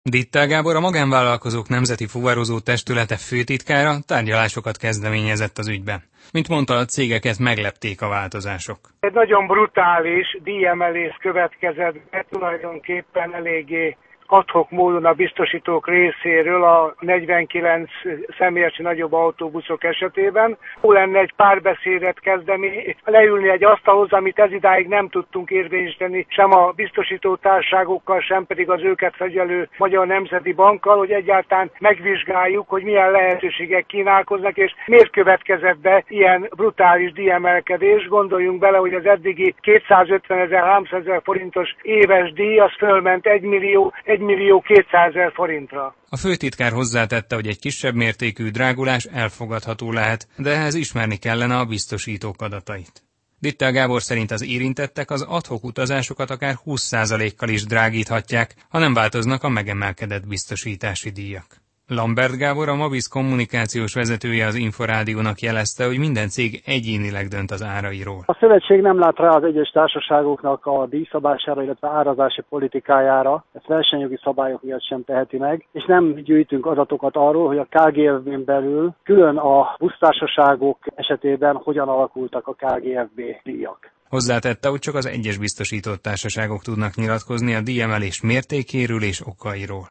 Dittár Gábor, a Magánvállalkozók Nemzeti Fuvarozó Testülete főtitkára tárgyalásokat kezdeményezett az ügyben. Mint mondta, a cégeket meglepték a változások. Egy nagyon brutális díjemelés következett be, tulajdonképpen eléggé ad-hoc módon a biztosítók részéről a 49 személyes nagyobb autóbuszok esetében. Jó lenne egy párbeszédet kezdeni, leülni egy asztalhoz, amit ezidáig nem tudtunk érvényesíteni sem a biztosítótársaságokkal, sem pedig az őket felügyelő Magyar Nemzeti Bankkal, hogy egyáltalán megvizsgáljuk, hogy milyen lehetőségek kínálkoznak, és miért következett be ilyen brutális díjemelkedés. Gondoljunk bele, hogy az eddigi 250 000, 300 000 forintos éves díj, az fölment 1 millió 200 000 forintra. A főtitkár hozzátette, hogy egy kisebb mértékű drágulás elfogadható lehet, de ehhez ismerni kellene a biztosítók adatait. Dittár Gábor szerint az érintettek az ad-hoc utazásokat akár 20%-kal is drágíthatják, ha nem változnak a megemelkedett biztosítási díjak. Lambert Gábor, a Mabiz kommunikációs vezetője az Inforádiónak jelezte, hogy minden cég egyénileg dönt az árairól. A szövetség nem lát rá az egyes társaságoknak a díjszabására, illetve árazási politikájára, ezt versenyjogi szabályok miatt sem teheti meg, és nem gyűjtünk adatokat arról, hogy a KGFB-n belül külön a busztársaságok esetében hogyan alakultak a KGFB díjak. Hozzátette, hogy csak az egyes biztosított társaságok tudnak nyilatkozni a díjemelés mértékéről és okairól.